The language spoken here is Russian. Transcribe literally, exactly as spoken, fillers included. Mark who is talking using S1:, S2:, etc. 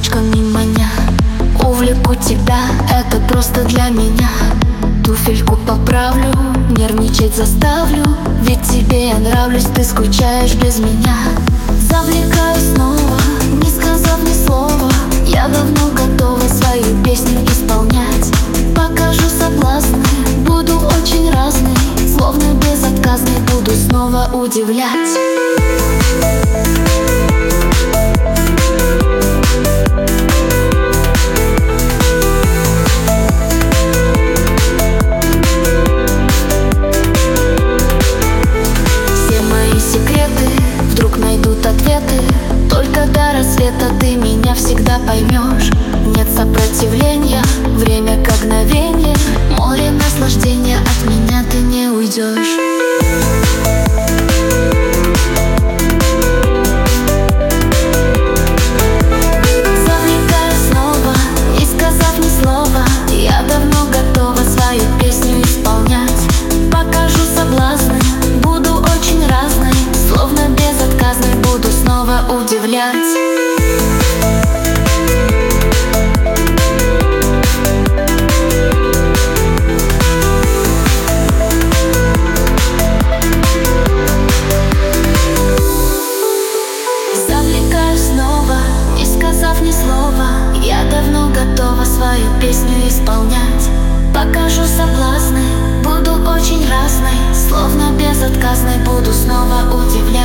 S1: ручками маня. Увлеку тебя, это просто для меня. Туфельку поправлю, нервничать заставлю. Ведь тебе я нравлюсь, ты скучаешь без меня. Завлекаю снова, не сказав ни слова. Я давно готова свою песню исполнять. Покажу соблазны, буду очень разный. Словно безотказный, буду снова удивлять. Ответы. Только до рассвета ты меня всегда поймешь. Нет сопротивления, время как мгновение. Море наслаждения, от меня ты не уйдешь. Завлекаю снова, не сказав ни слова. Я давно готова свою песню исполнять. Покажу соблазны, буду очень разной. Словно безотказной, буду снова удивлять. Завлекаю снова, не сказав ни слова. Я давно готова свою песню исполнять. Покажу соблазны, буду очень разной. Словно безотказной, буду снова удивлять.